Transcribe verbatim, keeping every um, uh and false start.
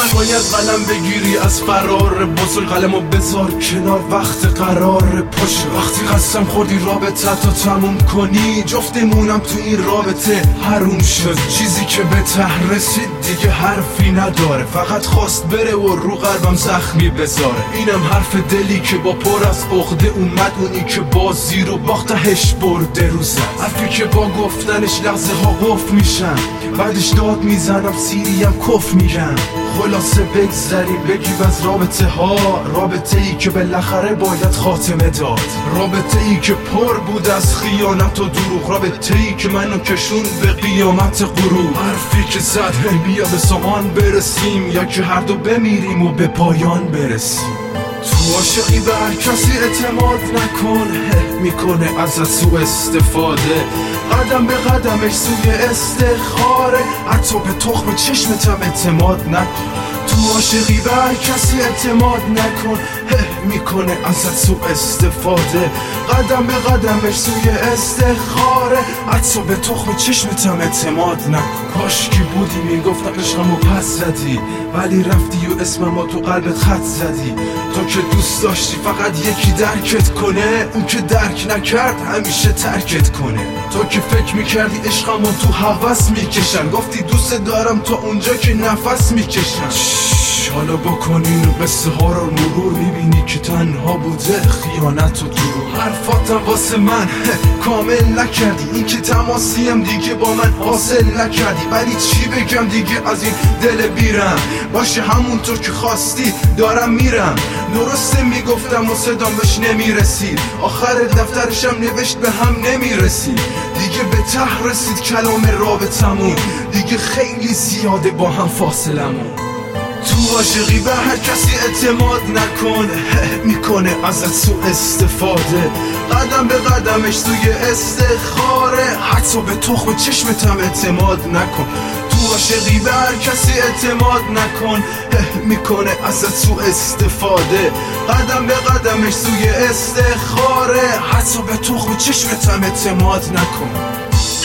باید قلم بگیری از فرار بزرگ، قلمو بذار کنار وقت قرار پشت. وقتی قسم خوردی رابطه تا تموم کنی، جفتمونم تو این رابطه حروم شد. چیزی که به ته رسید دیگه حرفی نداره، فقط خواست بره و رو قلبم زخمی بذاره. اینم حرف دلی که با پر از عقده اومد، اونی که بازی رو باختهش برده رو زد. حرفی که با گفتنش لحظه ها قف میشن، بعدش داد میزنم سیریم کف میگم. خلاصه بگذری بگی از رابطه ها، رابطه ای که بالاخره باید خاتمه داد، رابطه ای که پر بود از خیانت و دروغ، رابطه ای که منو کشون به قیامت غروب. حرفی که زد هی بیا به سامان برسیم، یا که هر دو بمیریم و به پایان برسیم. تو عاشقی به هر کسی اعتماد نکن، میکنه ازت سوء استفاده، قدم به قدمش سوی استخاره، حتی به تخم چشمتم اعتماد نکن. تو عاشقی به هر کسی اعتماد نکن، میکنه ازت سوء استفاده، قدم به قدمش سوی استخاره، حتی به تخم چشمتم اعتماد نکن. کاش که بودی میگفتم عشقمو پس زدی، ولی رفتی و اسممو تو قلبت خط زدی. تو که دوست داشتی فقط یکی درکت کنه، اون که درک نکرد همیشه ترکت کنه. تو که فکر میکردی عشقمو تو هوس میکشن، گفتی دوست دارم تا اونجا که نفس میکشن. حالا بکنین و قصه ها رو مرور، میبینی که تنها بوده خیانت و دروغ. حرفاتم واسه من کامل نکردی، این که تماسیم دیگه با من حاصل نکردی، ولی چی بگم دیگه از این دل بیرم. باشه همونطور که خواستی دارم میرم، درسته میگفتم و صدام بهش نمیرسید، آخر دفترشم نوشت به هم نمیرسید. دیگه به ته رسید کلام رابطمون، دیگه خیلی زیاده با هم فاصلمون. تو عاشقی به هر کسی اعتماد نکن، میکنه ازت سوء استفاده، قدم به قدمش سوی استخاره، حتی به تخم چشمتم اعتماد نکن. تو عاشقی به هر کسی اعتماد نکن، میکنه ازت سوء استفاده، قدم به قدمش سوی استخاره، حتی به تخم چشمتم اعتماد نکن.